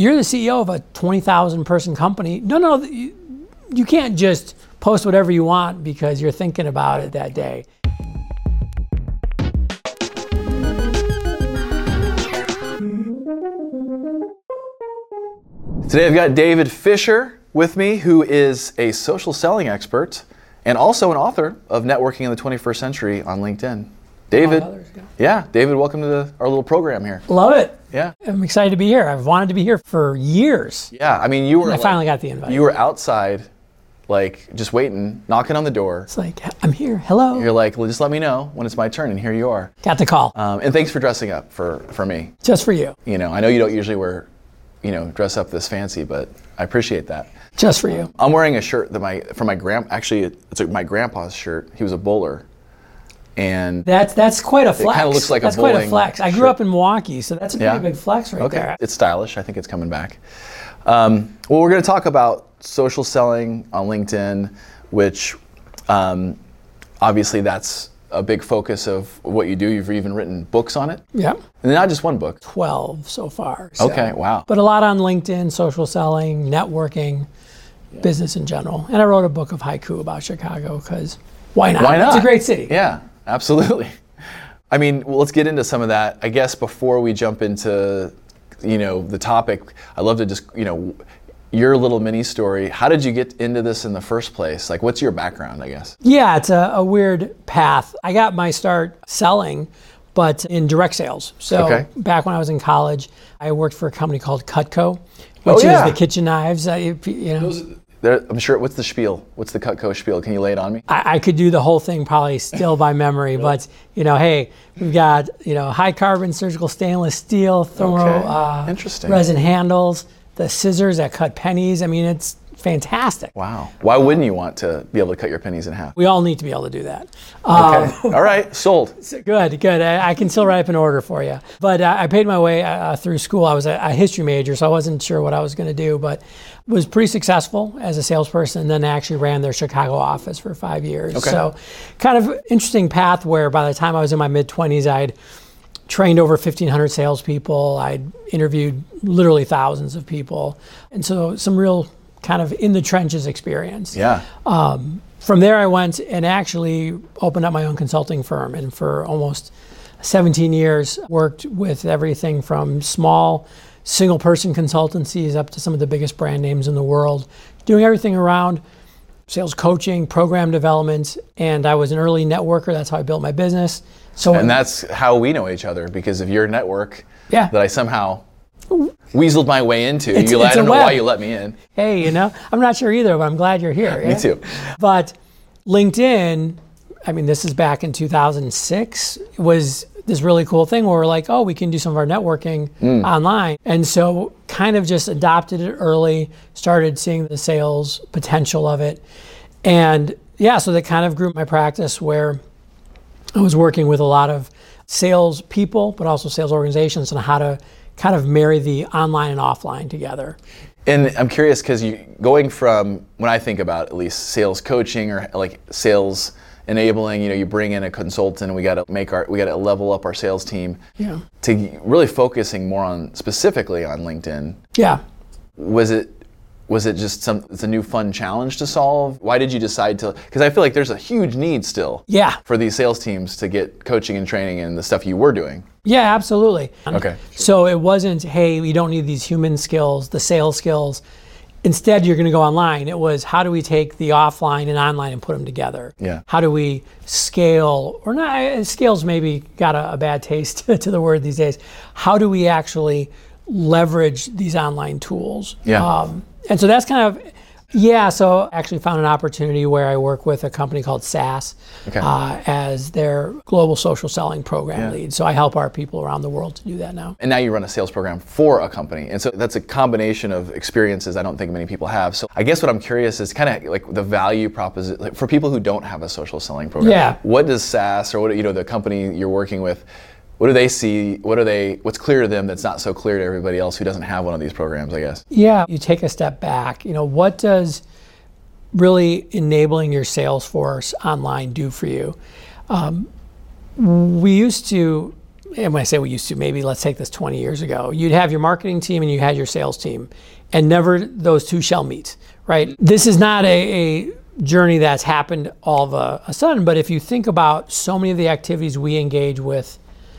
you're the CEO of a 20,000 person company. No, you can't just post whatever you want because you're thinking about it that day. Today I've got David Fisher with me, who is a social selling expert and also an author of Networking in the 21st Century on LinkedIn. David, David, welcome to our little program here. Love it. Yeah. I'm excited to be here. I've wanted to be here for years. Yeah, I mean, I finally got the invite. You were outside, just waiting, knocking on the door. It's like, I'm here, hello. You're like, well, just let me know when it's my turn, and here you are. Got the call. And thanks for dressing up for me. Just for you. I know you don't usually dress up this fancy, but I appreciate that. Just for you. I'm wearing a shirt that from my my grandpa's shirt. He was a bowler. And that's quite a flex. It kind of looks like that's a bowling quite a flex. I grew up in Milwaukee, so that's a pretty big flex right there. It's stylish. I think it's coming back. Well, we're going to talk about social selling on LinkedIn, which obviously that's a big focus of what you do. You've even written books on it. Yeah. And not just one book. 12 so far. So. Okay, wow. But a lot on LinkedIn, social selling, networking, business in general. And I wrote a book of haiku about Chicago because why not? Why not? It's a great city. Yeah, absolutely. I mean, let's get into some of that. I guess before we jump into, the topic, I'd love to just, your little mini story. How did you get into this in the first place? What's your background, I guess? Yeah, it's a weird path. I got my start selling, but in direct sales. So back when I was in college, I worked for a company called Cutco, which is the kitchen knives. I'm sure. What's the spiel? What's the Cutco spiel? Can you lay it on me? I could do the whole thing probably still by memory, but hey, we've got high carbon surgical stainless steel, thermal resin handles, the scissors that cut pennies. I mean, it's fantastic. Wow. Why wouldn't you want to be able to cut your pennies in half? We all need to be able to do that. Okay. All right. Sold. Good. I can still write up an order for you. But I paid my way through school. I was a history major, so I wasn't sure what I was going to do, but was pretty successful as a salesperson, and then actually ran their Chicago office for 5 years. Okay. So kind of interesting path where by the time I was in my mid-20s, I'd trained over 1,500 salespeople. I'd interviewed literally thousands of people. And so some real kind of in the trenches experience. Yeah. From there I went and actually opened up my own consulting firm, and for almost 17 years worked with everything from small single person consultancies up to some of the biggest brand names in the world, doing everything around sales coaching, program development, and I was an early networker. That's how I built my business. And that's how we know each other, because of your network that I somehow weaseled my way into. I don't know why you let me in. Hey, I'm not sure either, but I'm glad you're here. Me too. But LinkedIn, I mean, this is back in 2006, was this really cool thing where we're like, oh, we can do some of our networking online. And so kind of just adopted it early, started seeing the sales potential of it. And so that kind of grew my practice where I was working with a lot of sales people, but also sales organizations, on how to kind of marry the online and offline together. And I'm curious, because going from, when I think about at least sales coaching or sales enabling, you bring in a consultant and we got to level up our sales team, to really focusing more specifically on LinkedIn. Yeah. Was it just it's a new fun challenge to solve? Why did you decide to, because I feel like there's a huge need still for these sales teams to get coaching and training and the stuff you were doing. Yeah, absolutely. Okay. So it wasn't, hey, we don't need these human skills, the sales skills. Instead, you're going to go online. It was, how do we take the offline and online and put them together? Yeah. How do we scale, or not, scale's maybe got a bad taste to the word these days. How do we actually leverage these online tools? Yeah. And so that's kind of, so I actually found an opportunity where I work with a company called SAS as their global social selling program lead. So I help our people around the world to do that now. And now you run a sales program for a company. And so that's a combination of experiences I don't think many people have. So I guess what I'm curious is kind of like the value proposition for people who don't have a social selling program. Yeah. What does SAS, or the company you're working with, what do they see? What's clear to them that's not so clear to everybody else who doesn't have one of these programs, I guess? Yeah, you take a step back. What does really enabling your sales force online do for you? We used to and when I say we used to, maybe let's take this 20 years ago, you'd have your marketing team and you had your sales team, and never those two shall meet, right? This is not a journey that's happened all of a sudden, but if you think about so many of the activities we engage with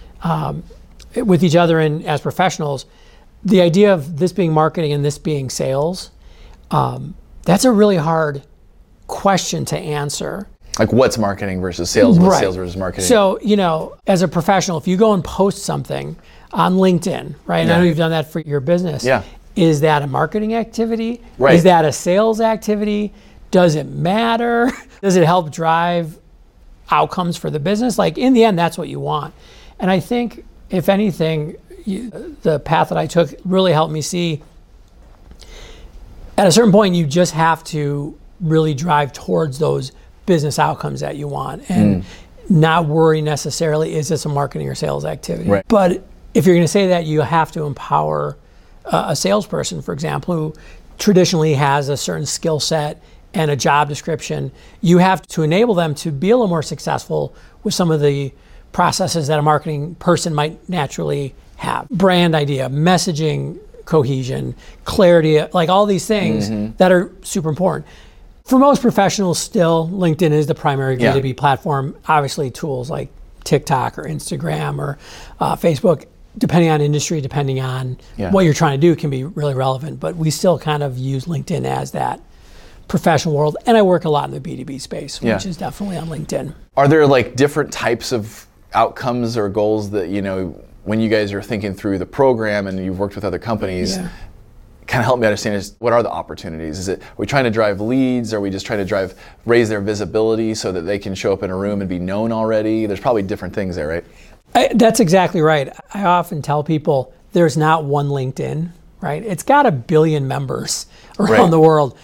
each other and as professionals, the idea of this being marketing and this being sales, that's a really hard question to answer. Like what's marketing versus sales, what's sales versus marketing? So, as a professional, if you go and post something on LinkedIn, right? And I know you've done that for your business. Yeah. Is that a marketing activity? Right. Is that a sales activity? Does it matter? Does it help drive outcomes for the business? Like in the end, that's what you want. And I think, if anything, the path that I took really helped me see at a certain point, you just have to really drive towards those business outcomes that you want and not worry necessarily, is this a marketing or sales activity? Right. But if you're going to say that, you have to empower a salesperson, for example, who traditionally has a certain skill set and a job description. You have to enable them to be a little more successful with some of the processes that a marketing person might naturally have. Brand idea, messaging cohesion, clarity, like all these things that are super important. For most professionals still, LinkedIn is the primary B2B platform. Obviously tools like TikTok or Instagram or Facebook, depending on industry, depending on what you're trying to do, can be really relevant. But we still kind of use LinkedIn as that professional world. And I work a lot in the B2B space, which is definitely on LinkedIn. Are there like different types of outcomes or goals that, when you guys are thinking through the program and you've worked with other companies, kind of help me understand is what are the opportunities? Are we trying to drive leads? Are we just trying to raise their visibility so that they can show up in a room and be known already? There's probably different things there, right? That's exactly right. I often tell people there's not one LinkedIn, right? It's got 1 billion members around the world.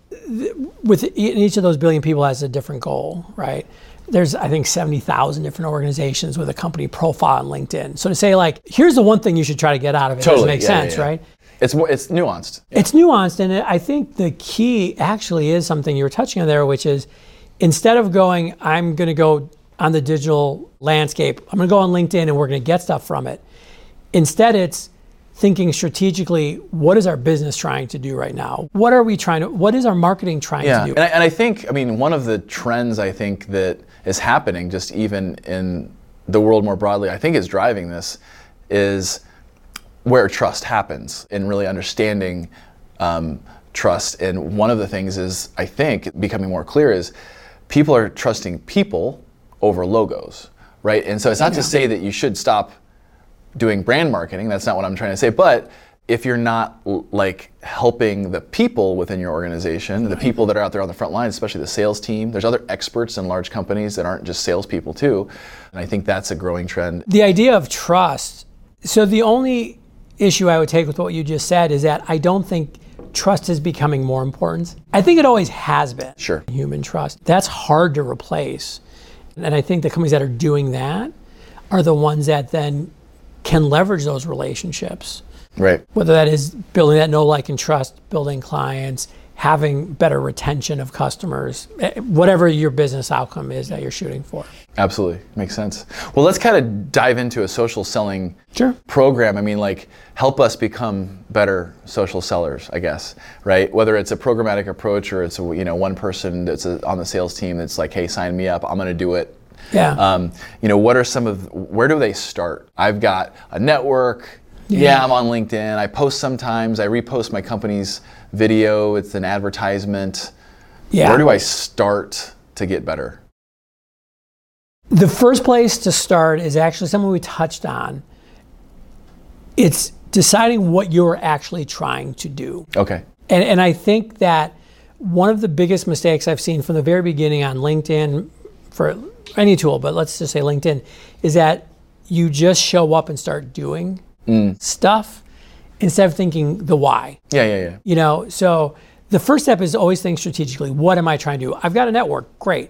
With each of those 1 billion people has a different goal, right? There's, I think, 70,000 different organizations with a company profile on LinkedIn. So to say, like, here's the one thing you should try to get out of it, doesn't make sense, right? It's nuanced. It's nuanced, and I think the key actually is something you were touching on there, which is instead of going, I'm going to go on the digital landscape, I'm going to go on LinkedIn and we're going to get stuff from it. Instead, it's thinking strategically, what is our business trying to do right now? What is our marketing trying to do? And I think, one of the trends I think that is happening just even in the world more broadly, I think is driving this, is where trust happens and really understanding trust. And one of the things is, I think, becoming more clear is people are trusting people over logos, right? And so it's not to say that you should stop doing brand marketing. That's not what I'm trying to say. But if you're not like helping the people within your organization, the people that are out there on the front line, especially the sales team, there's other experts in large companies that aren't just salespeople too. And I think that's a growing trend. The idea of trust. So the only issue I would take with what you just said is that I don't think trust is becoming more important. I think it always has been. Sure. Human trust. That's hard to replace. And I think the companies that are doing that are the ones that then can leverage those relationships. Right. Whether that is building that know, like, and trust, building clients, having better retention of customers, whatever your business outcome is that you're shooting for. Absolutely. Makes sense. Well, let's kind of dive into a social selling program. Help us become better social sellers, I guess, right? Whether it's a programmatic approach or it's one person that's on the sales team that's like, hey, sign me up, I'm going to do it. Yeah. What are where do they start? I've got a network. Yeah, I'm on LinkedIn. I post sometimes. I repost my company's video. It's an advertisement. Yeah. Where do I start to get better? The first place to start is actually something we touched on. It's deciding what you're actually trying to do. Okay. And I think that one of the biggest mistakes I've seen from the very beginning on LinkedIn, for any tool, but let's just say LinkedIn, is that you just show up and start doing stuff instead of thinking the why. Yeah. So the first step is always think strategically. What am I trying to do? I've got a network. Great.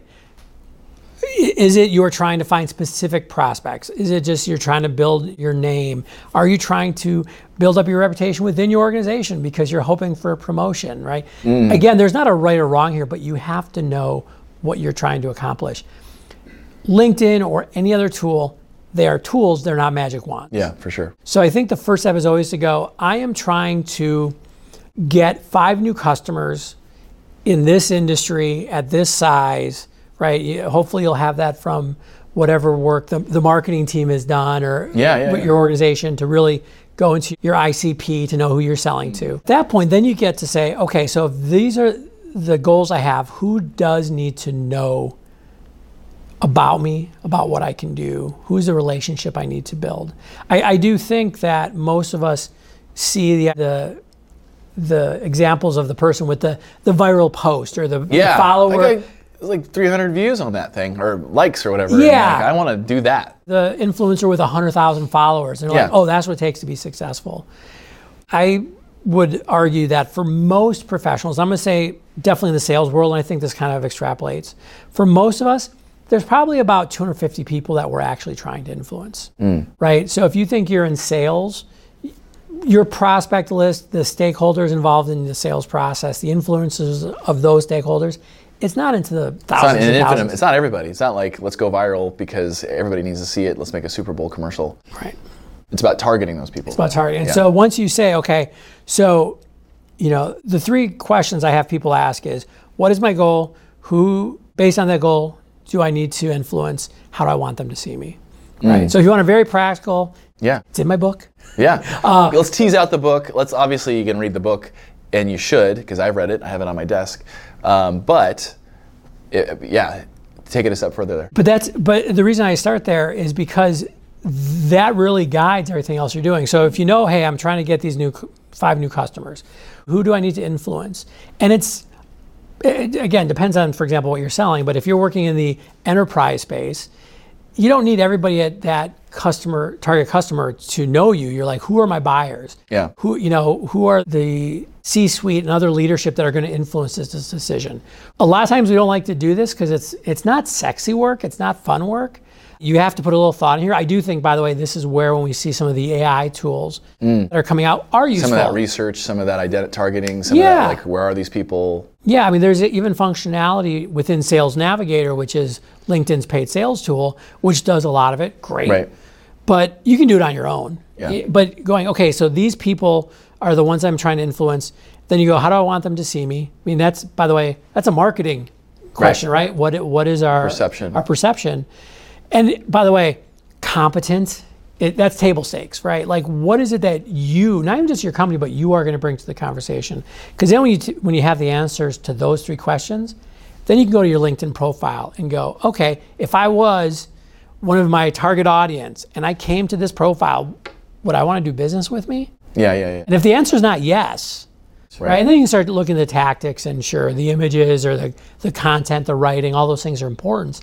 Is it you're trying to find specific prospects? Is it just you're trying to build your name? Are you trying to build up your reputation within your organization because you're hoping for a promotion, right? Again, there's not a right or wrong here, but you have to know what you're trying to accomplish. LinkedIn or any other tool They are tools, they're not magic wands. Yeah, for sure. So I think the first step is always to go, I am trying to get 5 new customers in this industry at this size, right? Hopefully you'll have that from whatever work the marketing team has done or your organization to really go into your ICP to know who you're selling to. At that point, then you get to say, okay, so if these are the goals I have, who does need to know about me, about what I can do? Who's the relationship I need to build? I do think that most of us see the examples of the person with the viral post or the follower. Like 300 views on that thing or likes or whatever. Yeah. I want to do that. The influencer with 100,000 followers. And they're like, oh, that's what it takes to be successful. I would argue that for most professionals, I'm going to say definitely in the sales world, and I think this kind of extrapolates. For most of us, there's probably about 250 people that we're actually trying to influence, right? So if you think you're in sales, your prospect list, the stakeholders involved in the sales process, the influences of those stakeholders, it's not into the thousands and thousands. It's not everybody. It's not like, let's go viral because everybody needs to see it. Let's make a Super Bowl commercial. Right. It's about targeting those people. It's about targeting. And so once you say, okay, so, the 3 questions I have people ask is, what is my goal? Who, based on that goal, do I need to influence? How do I want them to see me? Right. So if you want a very practical, it's in my book. Yeah. Let's tease out the book. Obviously you can read the book, and you should, because I've read it. I have it on my desk. Take it a step further there. But the reason I start there is because that really guides everything else you're doing. So if you know, hey, I'm trying to get these 5 new customers, who do I need to influence? And it again depends on, for example, what you're selling. But if you're working in the enterprise space, you don't need everybody at that target customer to know you. You're like, who are my buyers? Yeah. Who are the C-suite and other leadership that are going to influence this decision? A lot of times we don't like to do this because it's not sexy work. It's not fun work. You have to put a little thought in here. I do think, by the way, this is where when we see some of the AI tools that are coming out are useful. Some of that research, some of that identity targeting, some of that, like, where are these people? Yeah, I mean, there's even functionality within Sales Navigator, which is LinkedIn's paid sales tool, which does a lot of it. Great. Right. But you can do it on your own. Yeah. But going, okay, so these people are the ones I'm trying to influence. Then you go, how do I want them to see me? I mean, that's, by the way, that's a marketing question, right? What is our perception? Our perception. And by the way, competent, that's table stakes, right? Like, what is it that you, not even just your company, but you are going to bring to the conversation? Because then when you have the answers to those 3 questions, then you can go to your LinkedIn profile and go, okay, if I was one of my target audience and I came to this profile, would I want to do business with me? Yeah. And if the answer is not yes, right? And then you can start looking at the tactics, and sure, the images or the content, the writing, all those things are important.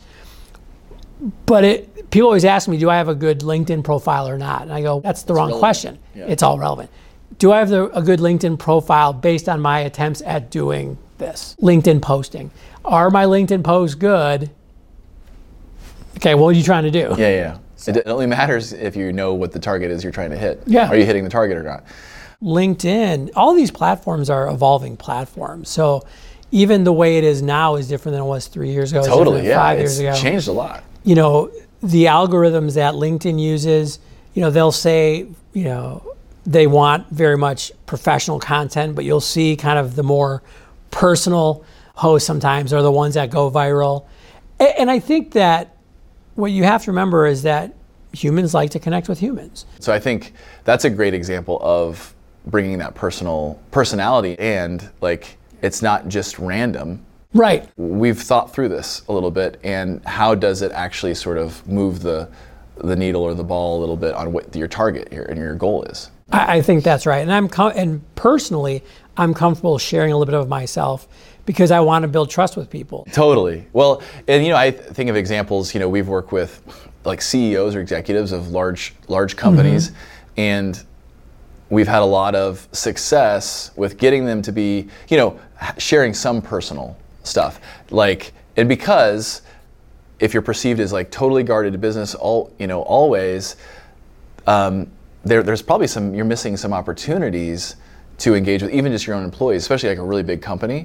But people always ask me, do I have a good LinkedIn profile or not? And I go, that's the wrong question. Yeah. It's all relevant. Do I have a good LinkedIn profile based on my attempts at doing this? LinkedIn posting. Are my LinkedIn posts good? Okay, what are you trying to do? Yeah. It only matters if you know what the target is you're trying to hit. Yeah. Are you hitting the target or not? LinkedIn, all these platforms are evolving platforms. So even the way it is now is different than it was 3 years ago. Totally, 5 years ago. It's changed a lot. The algorithms that LinkedIn uses, they'll say, they want very much professional content, but you'll see kind of the more personal hosts sometimes are the ones that go viral. And I think that what you have to remember is that humans like to connect with humans. So I think that's a great example of bringing that personality, and like, it's not just random. Right. We've thought through this a little bit, and how does it actually sort of move the needle or the ball a little bit on what your target and your goal is? I think that's right. And personally, I'm comfortable sharing a little bit of myself because I want to build trust with people. Totally. Well, and I think of examples, we've worked with like CEOs or executives of large companies, and we've had a lot of success with getting them to be, sharing some personal stuff. And because if you're perceived as like totally guarded business, always, there's probably you're missing some opportunities to engage with even just your own employees, especially like a really big company.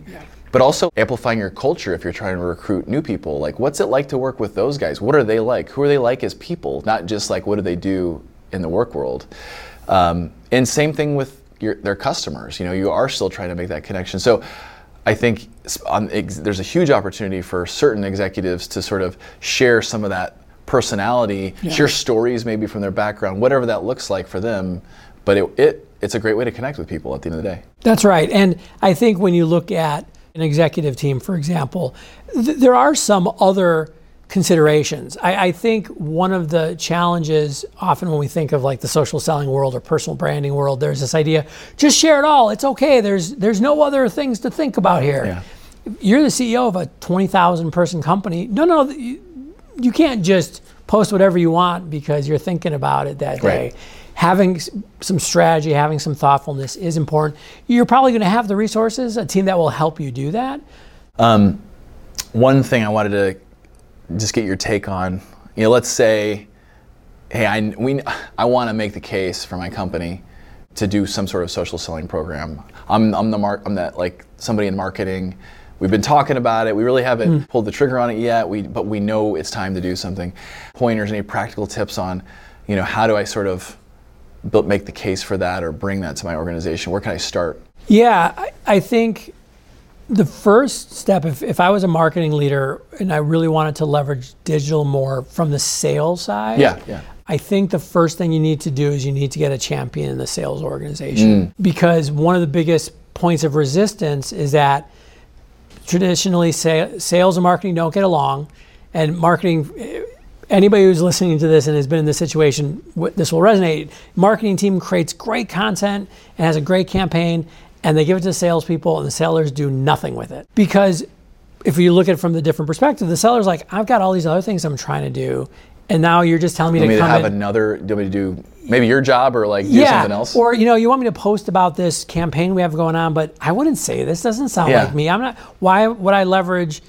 But also amplifying your culture if you're trying to recruit new people. Like, what's it like to work with those guys? What are they like? Who are they like as people? Not just like, what do they do in the work world? And same thing with their customers. You are still trying to make that connection. So I think there's a huge opportunity for certain executives to sort of share some of that personality, share stories maybe from their background, whatever that looks like for them. But it's a great way to connect with people at the end of the day. That's right. And I think when you look at an executive team, for example, there are some other considerations. I think one of the challenges often when we think of like the social selling world or personal branding world, there's this idea, just share it all. It's okay. There's no other things to think about here. Yeah. You're the CEO of a 20,000 person company. No, you can't just post whatever you want because you're thinking about it that day. Right. Having some strategy, having some thoughtfulness is important. You're probably going to have the resources, a team that will help you do that. One thing I wanted to just get your take on, let's say, hey, I want to make the case for my company to do some sort of social selling program. I'm that like somebody in marketing. We've been talking about it. We really haven't pulled the trigger on it yet. But we know it's time to do something. Pointers, any practical tips on, how do I sort of make the case for that or bring that to my organization? Where can I start? Yeah, I think the first step, if I was a marketing leader and I really wanted to leverage digital more from the sales side, I think the first thing you need to do is you need to get a champion in the sales organization. Because one of the biggest points of resistance is that traditionally sales and marketing don't get along, and marketing, anybody who's listening to this and has been in this situation, this will resonate. Marketing team creates great content and has a great campaign, and they give it to salespeople, and the sellers do nothing with it. Because if you look at it from the different perspective, the seller's like, I've got all these other things I'm trying to do, and now you're just telling me to come in. Do you want me to do maybe your job or like do something else? Or you want me to post about this campaign we have going on, but I wouldn't say this doesn't sound like me. Why would I leverage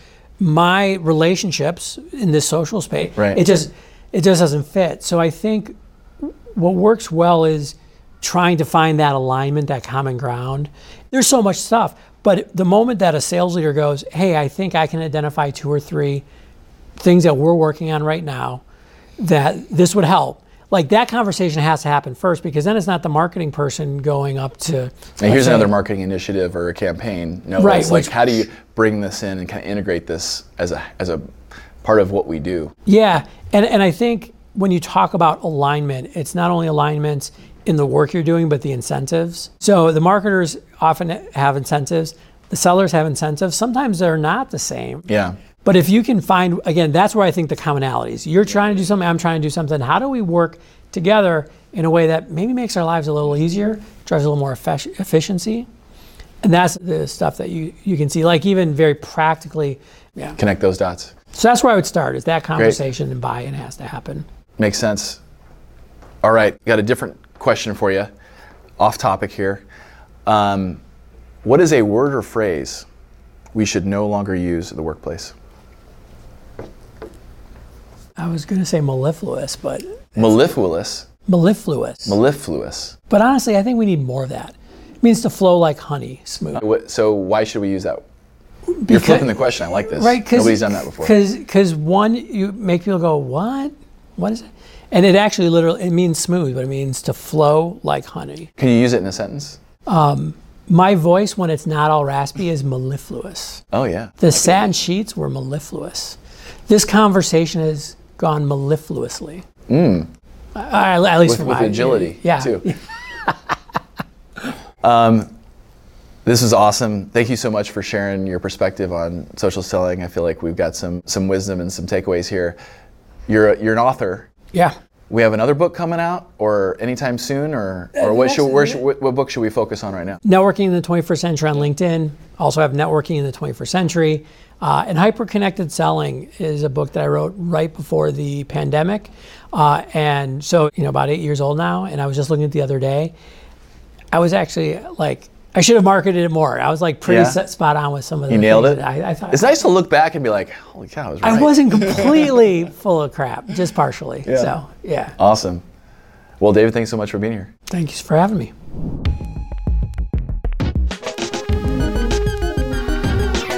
my relationships in this social space? Right. It just doesn't fit. So I think what works well is trying to find that alignment, that common ground. There's so much stuff, but the moment that a sales leader goes, hey, I think I can identify 2 or 3 things that we're working on right now that this would help. Like, that conversation has to happen first, because then it's not the marketing person going up to. And here's another marketing initiative or a campaign. Right. It's like, how do you bring this in and kind of integrate this as a part of what we do? Yeah, and I think when you talk about alignment, it's not only alignment in the work you're doing, but the incentives. So the marketers often have incentives. The sellers have incentives. Sometimes they're not the same. Yeah. But if you can find, again, that's where I think the commonalities. You're trying to do something, I'm trying to do something. How do we work together in a way that maybe makes our lives a little easier, drives a little more efficiency? And that's the stuff that you can see, like even very practically. Yeah. Connect those dots. So that's where I would start, is that conversation. Great. And buy-in has to happen. Makes sense. All right, got a different question for you, off topic here. What is a word or phrase we should no longer use in the workplace? I was going to say mellifluous, but... Mellifluous? Mellifluous. But honestly, I think we need more of that. It means to flow like honey, smooth. So why should we use that? You're flipping the question. I like this. Right, nobody's done that before. Because one, you make people go, what? What is it? And it actually literally, it means smooth, but it means to flow like honey. Can you use it in a sentence? My voice, when it's not all raspy, is mellifluous. Oh, yeah. The satin sheets were mellifluous. This conversation has gone mellifluously. At least with agility, yeah. too. This is awesome. Thank you so much for sharing your perspective on social selling. I feel like we've got some wisdom and some takeaways here. You're an author. Yeah. We have another book coming out, or anytime soon, or what book should we focus on right now? Networking in the 21st Century on LinkedIn. Also have Networking in the 21st Century. And Hyper-Connected Selling is a book that I wrote right before the pandemic. And so, about 8 years old now, and I was just looking at it the other day. I was actually like, I should have marketed it more. I was like pretty spot on with some of the things. You nailed it? I thought it's nice to look back and be like, holy cow, I was right. I wasn't completely full of crap, just partially. Yeah. So, yeah. Awesome. Well, David, thanks so much for being here. Thank you for having me.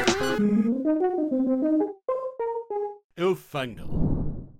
final.